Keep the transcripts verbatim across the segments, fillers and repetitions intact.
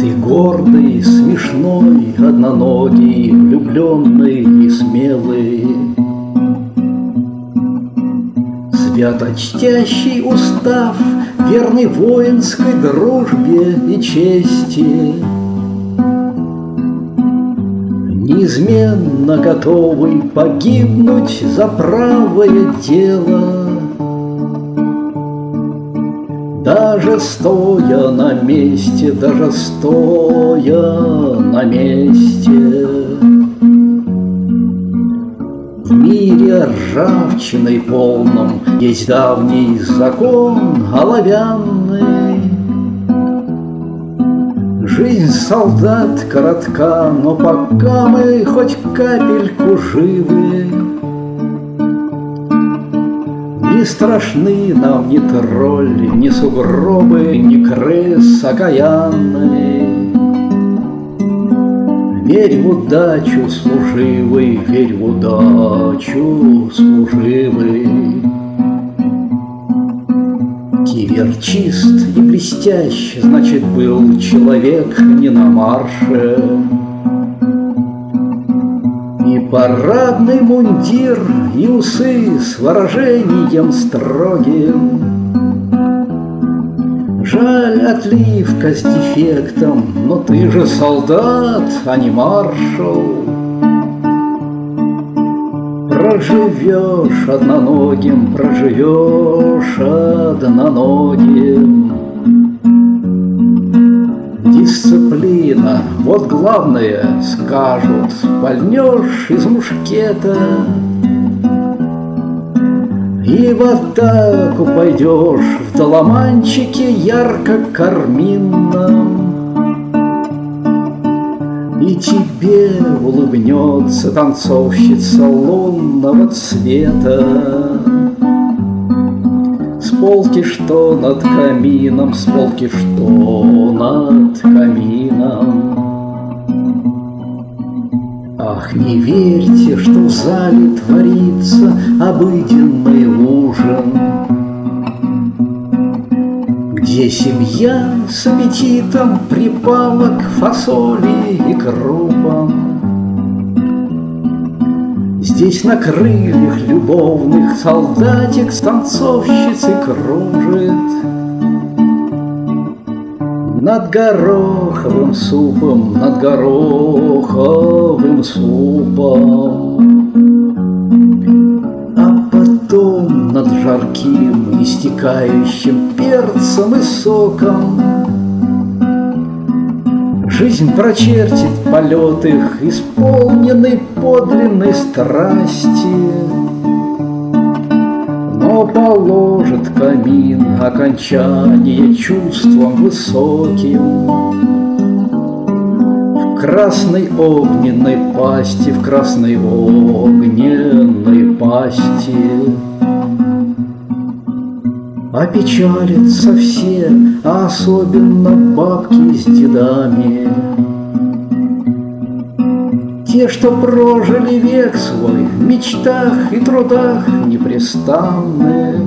Ты гордый, смешной, одноногий, влюбленный и смелый, свято чтящий устав, верный воинской дружбе и чести, неизменно готовый погибнуть за правое дело, даже стоя на месте, даже стоя на месте. В мире ржавчиной полном есть давний закон оловянный. Жизнь солдат коротка, но пока мы хоть капельку живы, не страшны нам ни тролли, ни сугробы, ни крыс окаянный. Верь в удачу, служивый, верь в удачу, служивый. Кивер чист и блестящ, значит, был человек не на марше. И парадный мундир, и усы с выражением строгим. Жаль, отливка с дефектом, но ты же солдат, а не маршал. Проживешь одноногим, проживешь одноногим. Дисциплина, вот главное, скажут, пальнешь из мушкета и в атаку пойдешь в доломанчике ярко-карминном. И тебе улыбнется танцовщица лунного цвета. С полки что над камином, с полки что над камином. Ах, не верьте, что в зале творится обыденный ужин, где семья с аппетитом припала к фасоли и крупам. Здесь на крыльях любовных солдатик с танцовщицей кружит над гороховым супом, над гороховым супом, а потом над жарким истекающим перцем и соком. Жизнь прочертит полет их, исполненный подлинной страсти, но положит камин окончание чувством высоким. В красной огненной пасти, в красной огненной пасти опечалятся все, а особенно бабки с дедами. Те, что прожили век свой в мечтах и трудах непрестанных.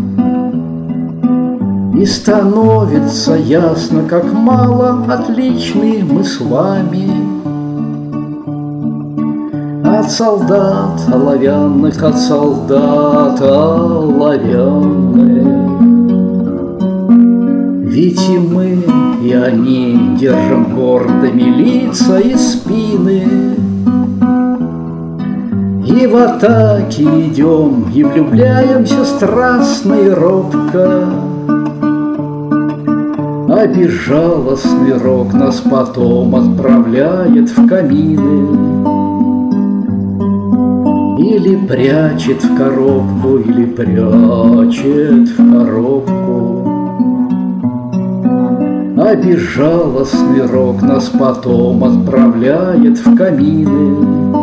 И становится ясно, как мало отличны мы с вами от солдат оловянных, от солдат оловянных. Ведь и мы, и они держим гордыми лица и спины, и в атаке идем, и влюбляемся страстно и робко. А безжалостный рок нас потом отправляет в камины или прячет в коробку, или прячет в коробку. А безжалостный рок нас потом отправляет в камины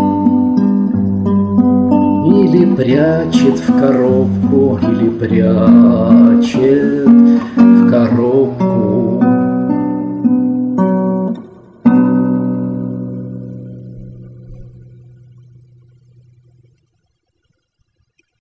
или прячет в коробку, или прячет в коробку.